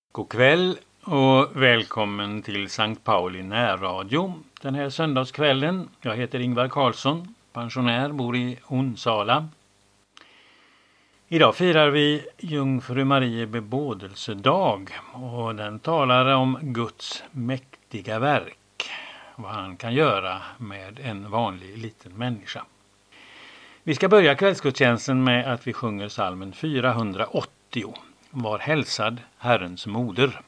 God kväll och välkommen till Sankt Pauli närradio den här söndagskvällen. Jag heter Ingvar Karlsson, pensionär, bor i Onsala. Idag firar vi Jungfru Marie bebådelsedag och den talar om Guds mäktiga verk, vad han kan göra med en vanlig liten människa. Vi ska börja kvällsgudstjänsten med att vi sjunger psalmen 480. Var hälsad Herrens moder.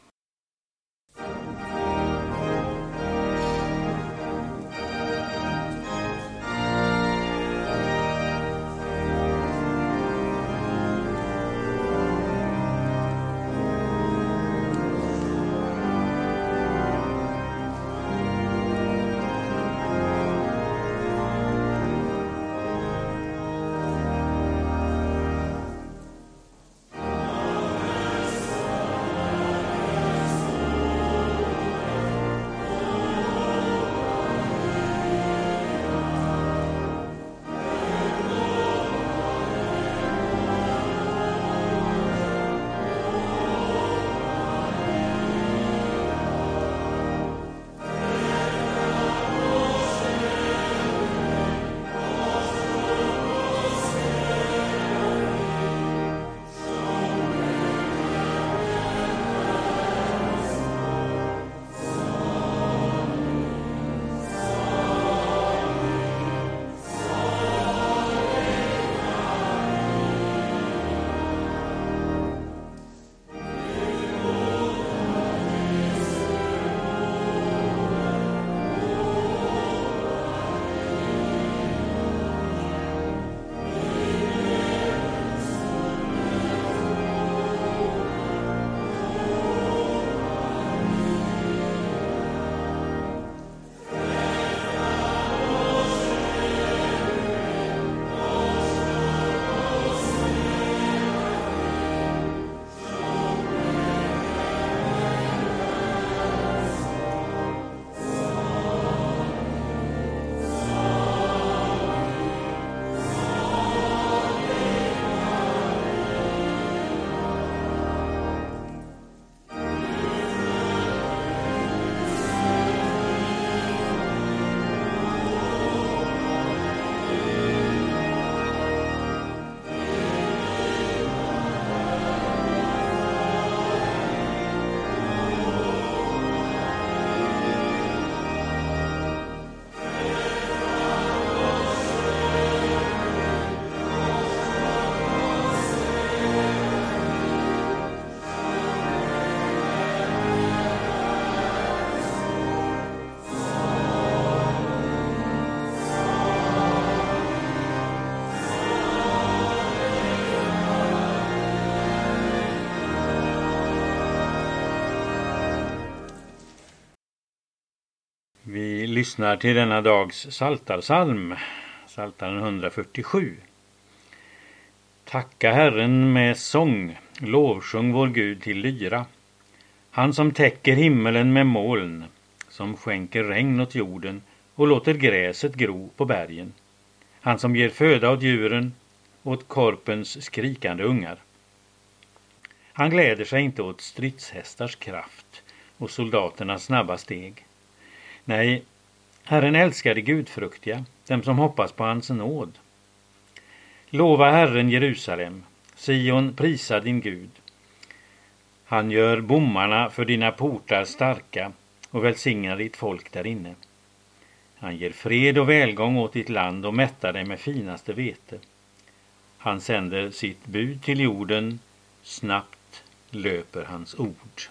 Vi lyssnar till denna dags psaltarpsalm, psaltaren 147. Tacka Herren med sång, lovsjung vår Gud till lyra. Han som täcker himmelen med moln, som skänker regn åt jorden och låter gräset gro på bergen. Han som ger föda åt djuren, åt korpens skrikande ungar. Han gläder sig inte åt stridshästars kraft och soldaternas snabba steg. Nej, Herren älskar de gudfruktiga, dem som hoppas på hans nåd. Lova Herren Jerusalem, Sion prisa din Gud. Han gör bommarna för dina portar starka och välsignar ditt folk där inne. Han ger fred och välgång åt ditt land och mättar dig med finaste vete. Han sänder sitt bud till jorden, snabbt löper hans ord.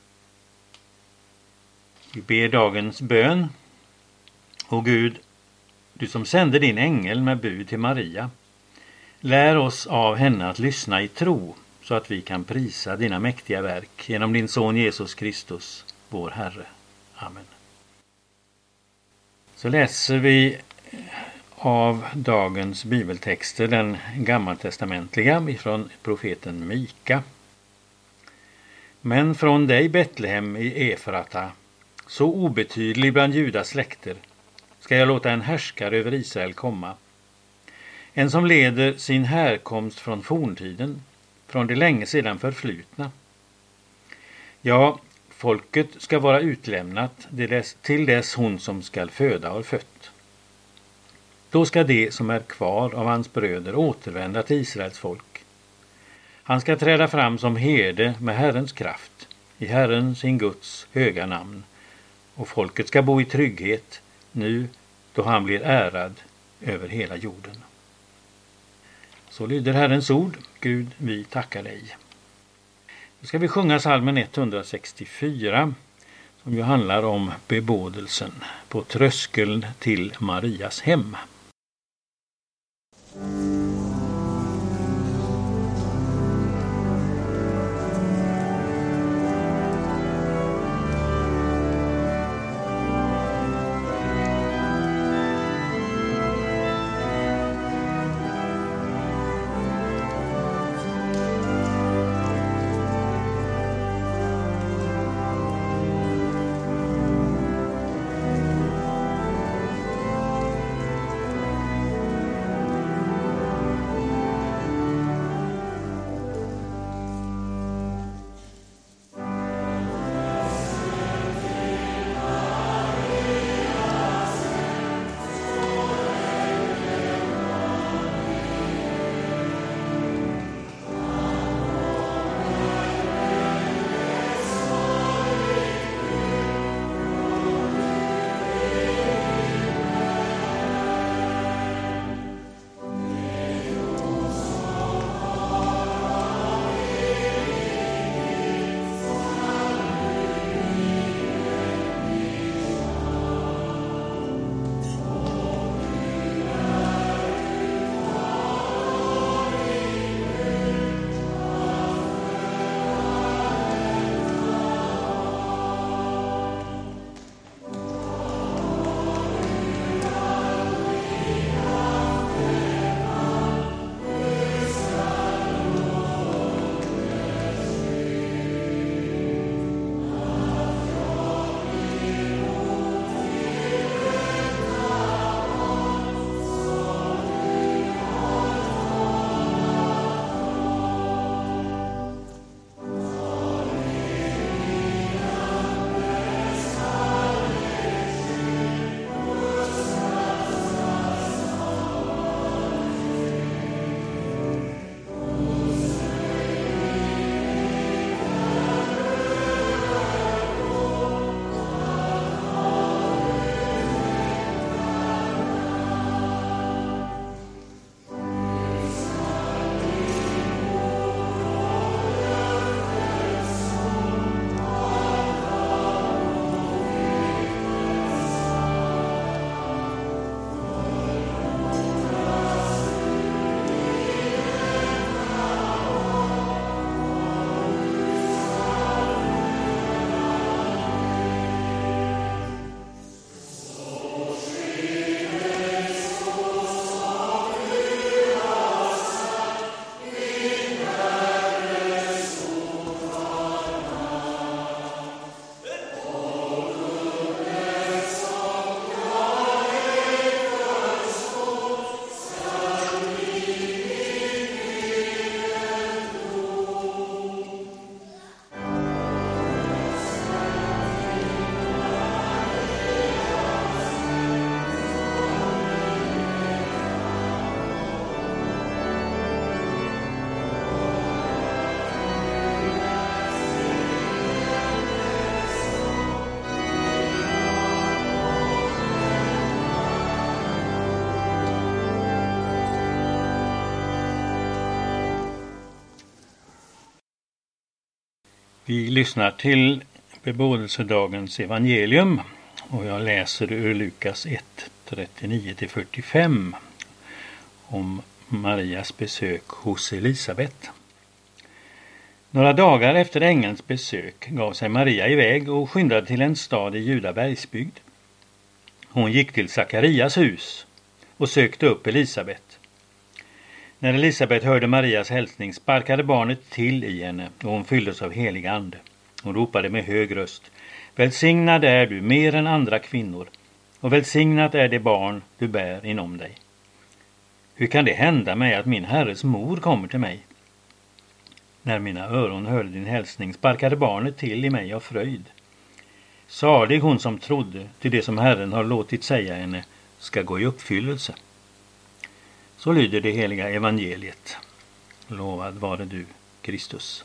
Vi ber dagens bön. O Gud, du som sände din ängel med bud till Maria, lär oss av henne att lyssna i tro så att vi kan prisa dina mäktiga verk genom din son Jesus Kristus, vår Herre. Amen. Så läser vi av dagens bibeltexter den gammaltestamentliga ifrån profeten Mika. Men från dig Betlehem i Efrata, så obetydlig bland Judas släkter, ska jag låta en härskare över Israel komma. En som leder sin härkomst från forntiden, från det länge sedan förflutna. Ja, folket ska vara utlämnat till dess hon som skall föda har fött. Då ska det som är kvar av hans bröder återvända till Israels folk. Han ska träda fram som herde med Herrens kraft, i Herren sin Guds höga namn. Och folket ska bo i trygghet nu då han blir ärad över hela jorden. Så lyder Herrens ord. Gud, vi tackar dig. Nu ska vi sjunga psalmen 164 som ju handlar om bebådelsen på tröskeln till Marias hem. Vi lyssnar till bebådelsedagens evangelium och jag läser ur Lukas 1, 39-45 om Marias besök hos Elisabet. Några dagar efter ängelns besök gav sig Maria iväg och skyndade till en stad i Judabergsbygd. Hon gick till Sakarias hus och sökte upp Elisabet. När Elisabet hörde Marias hälsning sparkade barnet till i henne och hon fylldes av helig ande. Hon ropade med hög röst: Välsignad är du mer än andra kvinnor, och välsignat är det barn du bär inom dig. Hur kan det hända mig att min herres mor kommer till mig? När mina öron hörde din hälsning sparkade barnet till i mig av fröjd. Salig hon som trodde, till det som Herren har låtit säga henne ska gå i uppfyllelse. Så lyder det heliga evangeliet. Lovad vare du, Kristus.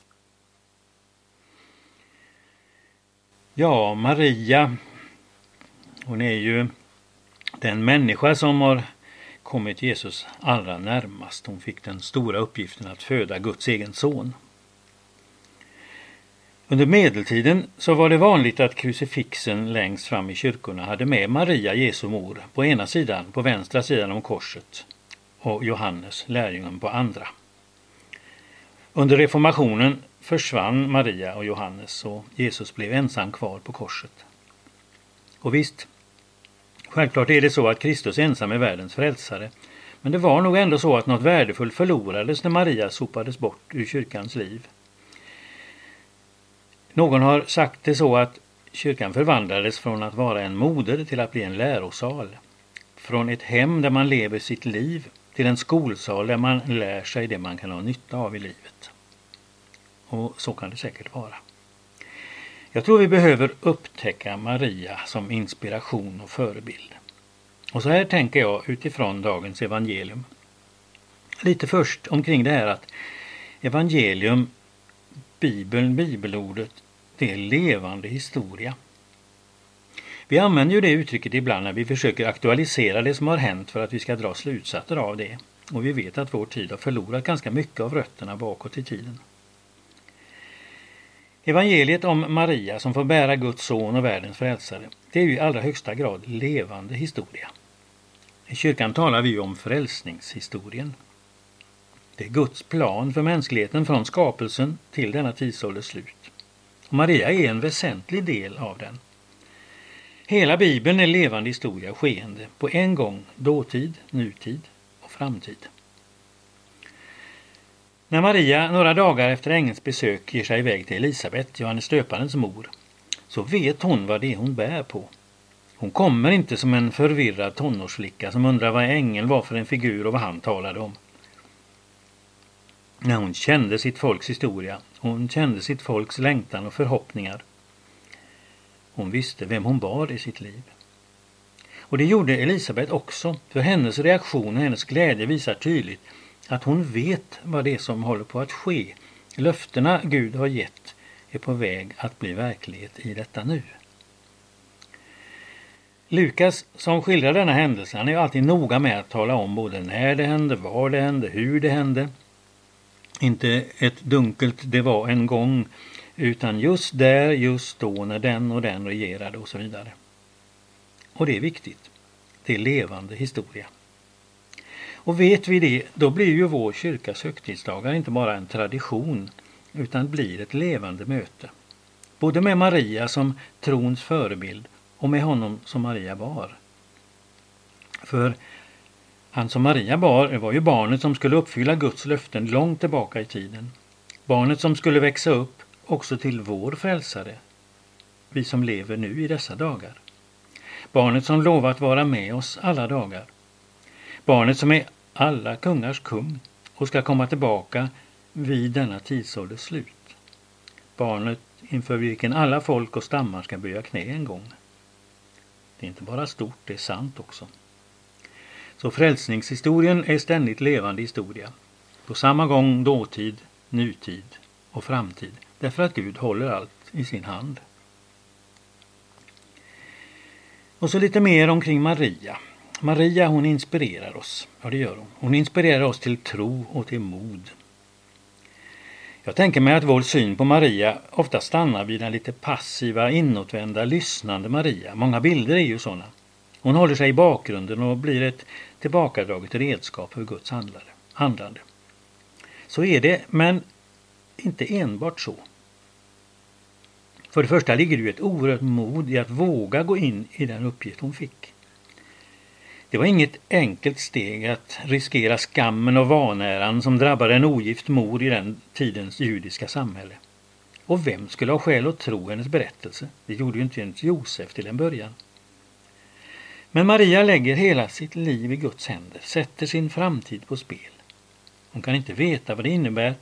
Ja, Maria, hon är ju den människa som har kommit Jesus allra närmast. Hon fick den stora uppgiften att föda Guds egen son. Under medeltiden så var det vanligt att krucifixen längst fram i kyrkorna hade med Maria, Jesu mor, på ena sidan, på vänstra sidan om korset, och Johannes, lärjungen, på andra. Under reformationen försvann Maria och Johannes och Jesus blev ensam kvar på korset. Och visst, självklart är det så att Kristus ensam är världens frälsare, men det var nog ändå så att något värdefullt förlorades när Maria sopades bort ur kyrkans liv. Någon har sagt det så att kyrkan förvandlades från att vara en moder till att bli en lärosal. Från ett hem där man lever sitt liv till en skolsal där man lär sig det man kan ha nytta av i livet. Och så kan det säkert vara. Jag tror vi behöver upptäcka Maria som inspiration och förebild. Och så här tänker jag utifrån dagens evangelium. Lite först omkring det här att evangelium, Bibeln, bibelordet, det är levande historia. Vi använder ju det uttrycket ibland när vi försöker aktualisera det som har hänt för att vi ska dra slutsatser av det. Och vi vet att vår tid har förlorat ganska mycket av rötterna bakåt i tiden. Evangeliet om Maria som får bära Guds son och världens frälsare, det är ju i allra högsta grad levande historia. I kyrkan talar vi om frälsningshistorien. Det är Guds plan för mänskligheten från skapelsen till denna tidsålders slut. Och Maria är en väsentlig del av den. Hela Bibeln är levande historia och skeende på en gång, dåtid, nutid och framtid. När Maria några dagar efter ängelns besök ger sig iväg till Elisabet, Johannes döparens mor, så vet hon vad det är hon bär på. Hon kommer inte som en förvirrad tonårsflicka som undrar vad ängeln var för en figur och vad han talade om. När hon kände sitt folks historia, hon kände sitt folks längtan och förhoppningar. Hon visste vem hon var i sitt liv. Och det gjorde Elisabet också, för hennes reaktion och hennes glädje visar tydligt att hon vet vad det är som håller på att ske. Löftena Gud har gett är på väg att bli verklighet i detta nu. Lukas som skildrar denna händelse, han är alltid noga med att tala om både när det hände, var det hände, hur det hände. Inte ett dunkelt det var en gång, utan just där, just då, när den och den regerade och så vidare. Och det är viktigt. Det är levande historia. Och vet vi det, då blir ju vår kyrkas högtidsdagar inte bara en tradition, utan blir ett levande möte. Både med Maria som trons förebild och med honom som Maria bar. För han som Maria bar var ju barnet som skulle uppfylla Guds löften långt tillbaka i tiden. Barnet som skulle växa upp också till vår frälsare, vi som lever nu i dessa dagar. Barnet som lovat vara med oss alla dagar. Barnet som är alla kungars kung och ska komma tillbaka vid denna tidsålders slut. Barnet inför vilken alla folk och stammar ska böja knä en gång. Det är inte bara stort, det är sant också. Så frälsningshistorien är ständigt levande historia. På samma gång dåtid, nutid och framtid. Därför att Gud håller allt i sin hand. Och så lite mer omkring Maria. Maria, hon inspirerar oss. Ja, det gör hon. Hon inspirerar oss till tro och till mod. Jag tänker mig att vår syn på Maria ofta stannar vid den lite passiva, inåtvända, lyssnande Maria. Många bilder är ju sådana. Hon håller sig i bakgrunden och blir ett tillbakadraget redskap för Guds handlande. Så är det, men inte enbart så. För det första ligger det ju ett oerhört mod i att våga gå in i den uppgift hon fick. Det var inget enkelt steg att riskera skammen och vanäran som drabbade en ogift mor i den tidens judiska samhälle. Och vem skulle ha skäl att tro hennes berättelse? Det gjorde ju inte ens Josef till en början. Men Maria lägger hela sitt liv i Guds händer, sätter sin framtid på spel. Hon kan inte veta vad det innebär,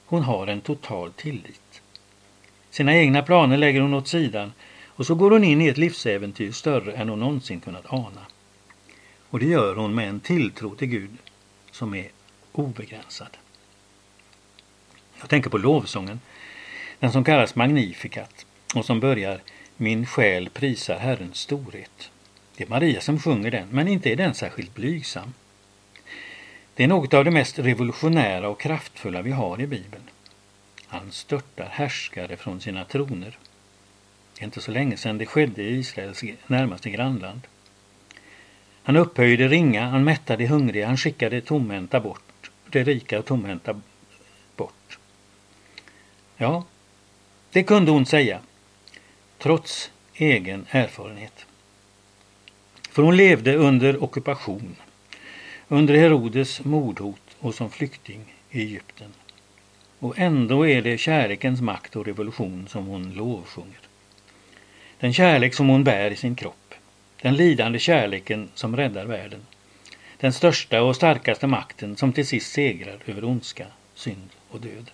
Hon har en total tillit. Sina egna planer lägger hon åt sidan och så går hon in i ett livsäventyr större än hon någonsin kunnat ana. Och det gör hon med en tilltro till Gud som är obegränsad. Jag tänker på lovsången, den som kallas Magnificat och som börjar Min själ prisar Herrens storhet. Det är Maria som sjunger den, men inte är den särskilt blygsam. Det är något av det mest revolutionära och kraftfulla vi har i Bibeln. Han störtar härskare från sina troner. Det är inte så länge sedan det skedde i Israels närmaste grannland. Han upphöjde ringa, han mättade hungriga, han skickade tomhänta bort, det rika och tomhänta bort. Ja, det kunde hon säga, trots egen erfarenhet. För hon levde under ockupation, under Herodes mordhot och som flykting i Egypten. Och ändå är det kärlekens makt och revolution som hon lovsjunger. Den kärlek som hon bär i sin kropp. Den lidande kärleken som räddar världen. Den största och starkaste makten som till sist segrar över ondska, synd och död.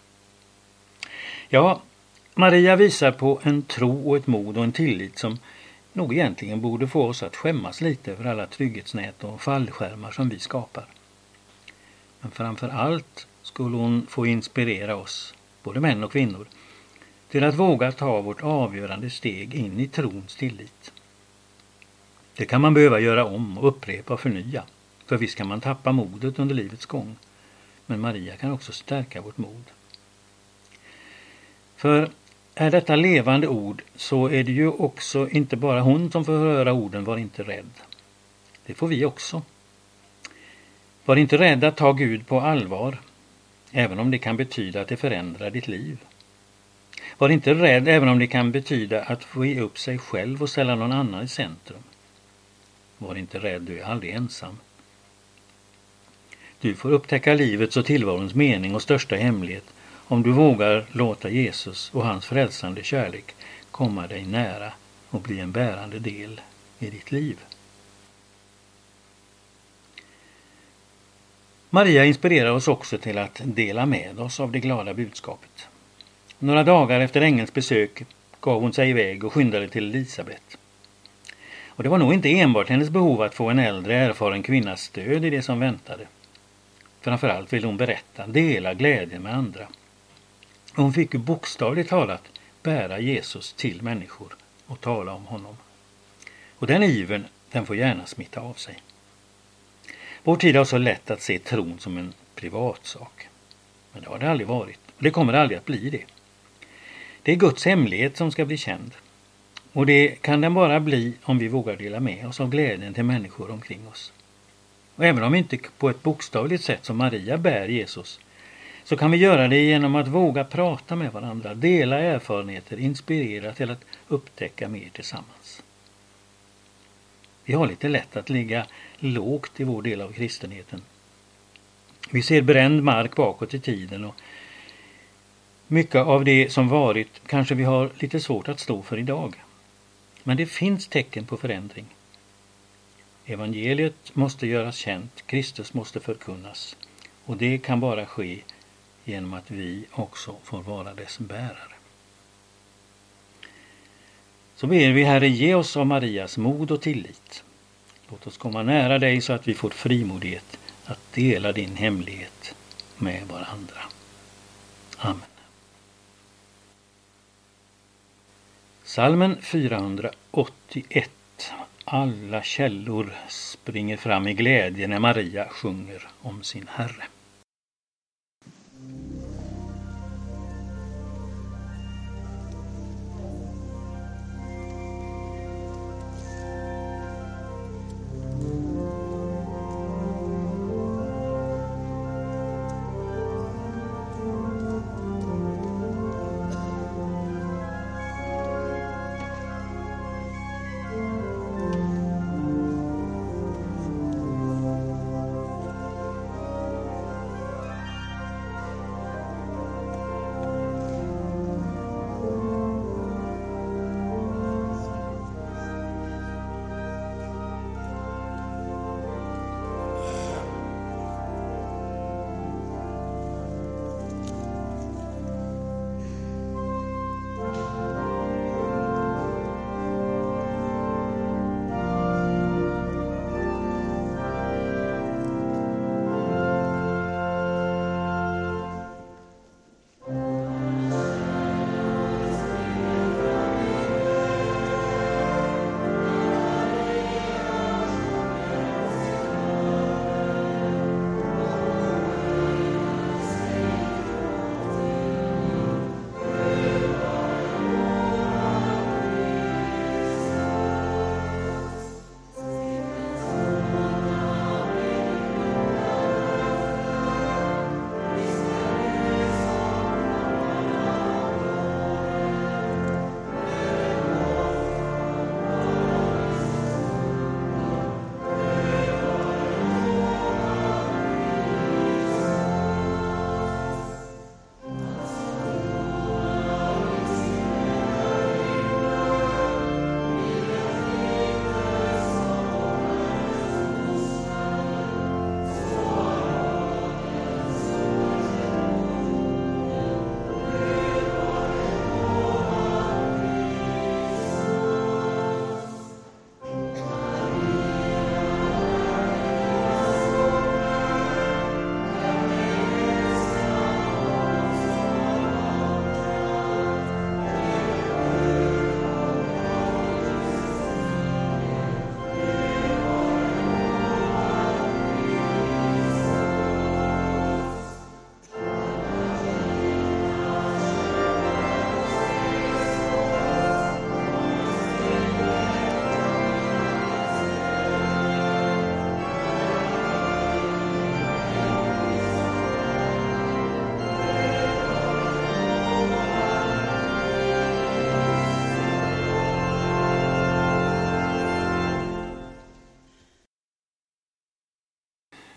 Ja, Maria visar på en tro och ett mod och en tillit som nog egentligen borde få oss att skämmas lite för alla trygghetsnät och fallskärmar som vi skapar. Men framför allt skulle hon få inspirera oss, både män och kvinnor, till att våga ta vårt avgörande steg in i trons tillit. Det kan man behöva göra om och upprepa och förnya, för visst kan man tappa modet under livets gång, men Maria kan också stärka vårt mod. För är detta levande ord så är det ju också inte bara hon som får höra orden var inte rädd. Det får vi också. Var inte rädd att ta Gud på allvar, även om det kan betyda att det förändrar ditt liv. Var inte rädd även om det kan betyda att få ge upp sig själv och ställa någon annan i centrum. Var inte rädd, du är aldrig ensam. Du får upptäcka livets och tillvarons mening och största hemlighet om du vågar låta Jesus och hans frälsande kärlek komma dig nära och bli en bärande del i ditt liv. Maria inspirerar oss också till att dela med oss av det glada budskapet. Några dagar efter ängelns besök gav hon sig iväg och skyndade till Elisabet. Och det var nog inte enbart hennes behov att få en äldre erfaren kvinnas stöd i det som väntade. Framförallt ville hon berätta, dela glädjen med andra. Och hon fick ju bokstavligt talat bära Jesus till människor och tala om honom. Och den ivern, den får gärna smitta av sig. Vår tid har så lätt att se tron som en privatsak. Men det har det aldrig varit. Och det kommer aldrig att bli det. Det är Guds hemlighet som ska bli känd. Och det kan den bara bli om vi vågar dela med oss av glädjen till människor omkring oss. Och även om vi inte på ett bokstavligt sätt som Maria bär Jesus, så kan vi göra det genom att våga prata med varandra, dela erfarenheter, inspirera till att upptäcka mer tillsammans. Vi har lite lätt att ligga lågt i vår del av kristenheten. Vi ser bränd mark bakåt i tiden och mycket av det som varit kanske vi har lite svårt att stå för idag. Men det finns tecken på förändring. Evangeliet måste göras känt, Kristus måste förkunnas. Och det kan bara ske genom att vi också får vara dess bärare. Så ber vi, Herre, ge oss av Marias mod och tillit. Låt oss komma nära dig så att vi får frimodighet att dela din hemlighet med varandra. Amen. Psalmen 481. Alla källor springer fram i glädje när Maria sjunger om sin Herre.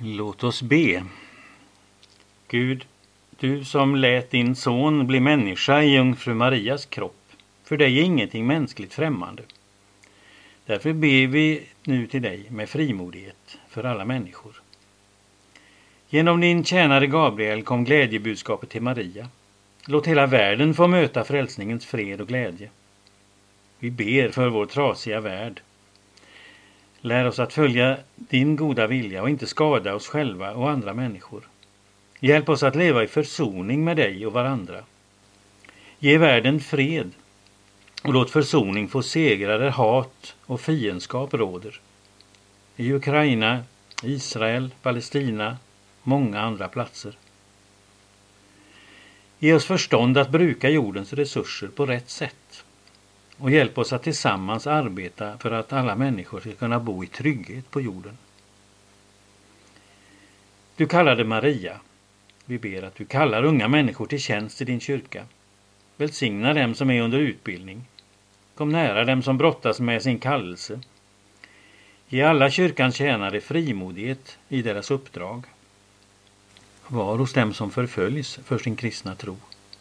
Låt oss be. Gud, du som lät din son bli människa i jungfru Marias kropp, för dig är ingenting mänskligt främmande. Därför ber vi nu till dig med frimodighet för alla människor. Genom din tjänare Gabriel kom glädjebudskapet till Maria. Låt hela världen få möta frälsningens fred och glädje. Vi ber för vår trasiga värld. Lär oss att följa din goda vilja och inte skada oss själva och andra människor. Hjälp oss att leva i försoning med dig och varandra. Ge världen fred och låt försoning få segra där hat och fiendskap råder. I Ukraina, Israel, Palestina, många andra platser. Ge oss förstånd att bruka jordens resurser på rätt sätt. Och hjälp oss att tillsammans arbeta för att alla människor ska kunna bo i trygghet på jorden. Du kallade Maria. Vi ber att du kallar unga människor till tjänst i din kyrka. Välsigna dem som är under utbildning. Kom nära dem som brottas med sin kallelse. Ge alla kyrkans tjänare frimodighet i deras uppdrag. Var hos dem som förföljs för sin kristna tro.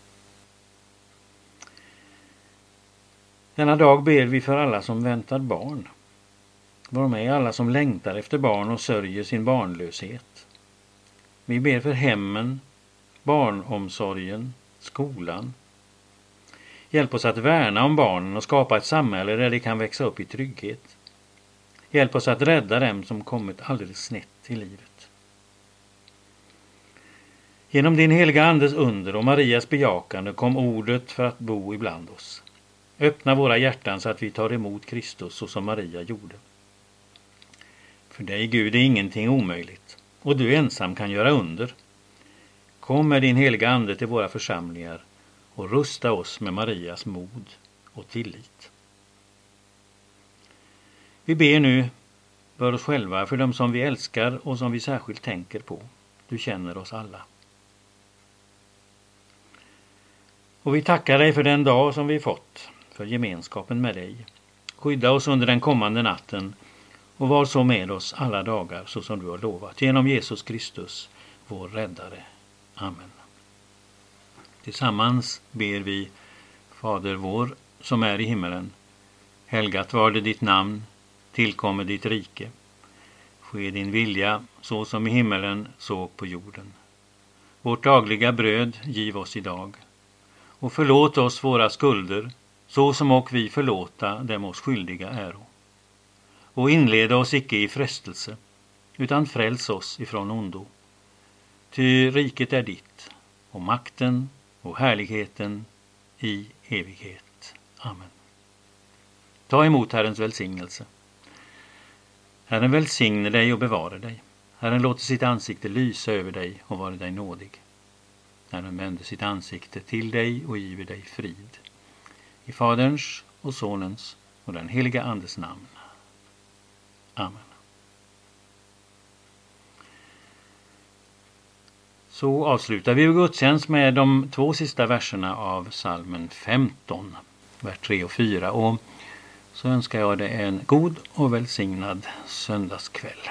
Denna dag ber vi för alla som väntar barn. Var med alla som längtar efter barn och sörjer sin barnlöshet. Vi ber för hemmen, barnomsorgen, skolan. Hjälp oss att värna om barnen och skapa ett samhälle där de kan växa upp i trygghet. Hjälp oss att rädda dem som kommit alldeles snett i livet. Genom din heliga andes under och Marias bejakande kom ordet för att bo ibland oss. Öppna våra hjärtan så att vi tar emot Kristus så som Maria gjorde. För dig, Gud, är ingenting omöjligt och du ensam kan göra under. Kom med din heliga ande till våra församlingar och rusta oss med Marias mod och tillit. Vi ber nu för oss själva, för dem som vi älskar och som vi särskilt tänker på. Du känner oss alla. Och vi tackar dig för den dag som vi fått, för gemenskapen med dig. Skydda oss under den kommande natten och var så med oss alla dagar så som du har lovat. Genom Jesus Kristus, vår räddare. Amen. Tillsammans ber vi: Fader vår som är i himmelen. Helgat var det ditt namn, tillkommer ditt rike. Ske din vilja så som i himmelen så på jorden. Vårt dagliga bröd giv oss idag. Och förlåt oss våra skulder, så som och vi förlåta dem oss skyldiga äro. Och inleda oss icke i frestelse, utan fräls oss ifrån ondo. Ty riket är ditt, och makten och härligheten i evighet. Amen. Ta emot Herrens välsignelse. Herren välsigne dig och bevara dig. Herren låter sitt ansikte lysa över dig och vara dig nådig. Herren vänder sitt ansikte till dig och giver dig frid. I Faderns och Sonens och den heliga Andes namn. Amen. Så avslutar vi gudstjänst med de 2 sista verserna av psalmen 15, vers 3 och 4. Och så önskar jag dig en god och välsignad söndagskväll.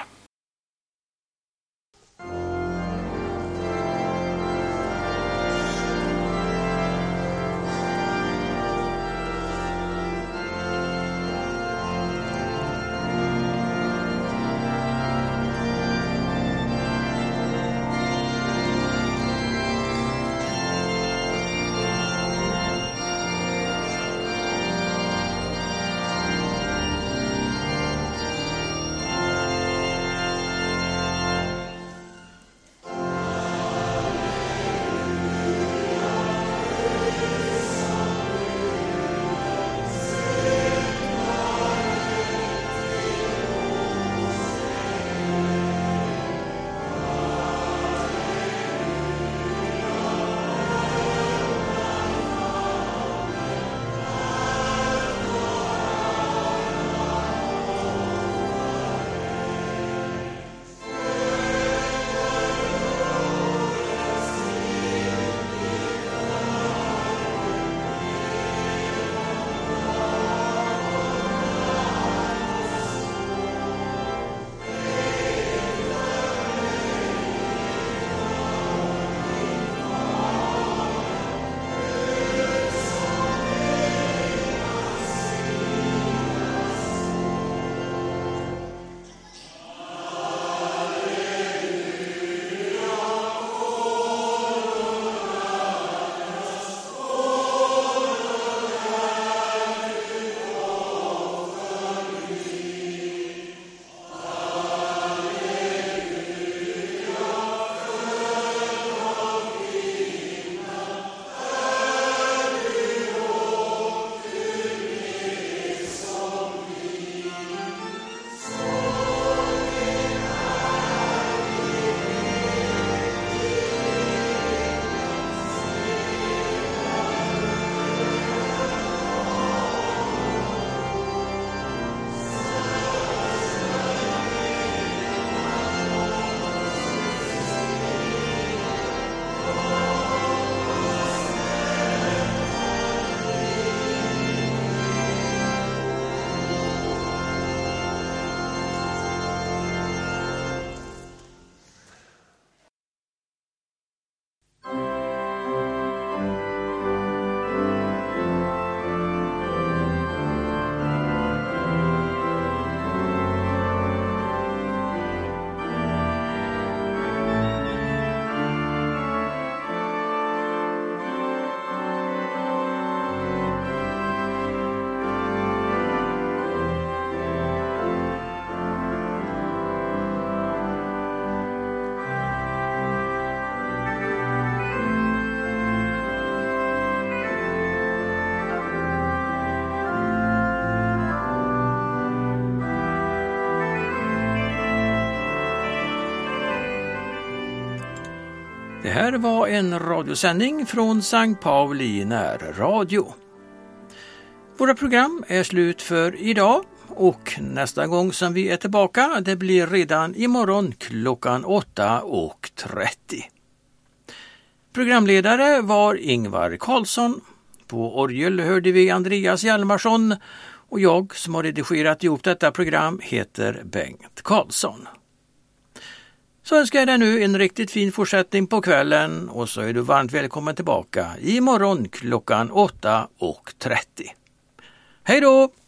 Det här var en radiosändning från Sankt Pauli närradio. Våra program är slut för idag och nästa gång som vi är tillbaka det blir redan imorgon klockan 8:30. Programledare var Ingvar Karlsson. På orgel hörde vi Andreas Hjalmarsson och jag som har redigerat ihop detta program heter Bengt Karlsson. Så önskar jag dig nu en riktigt fin fortsättning på kvällen och så är du varmt välkommen tillbaka imorgon klockan 8:30. Hej då!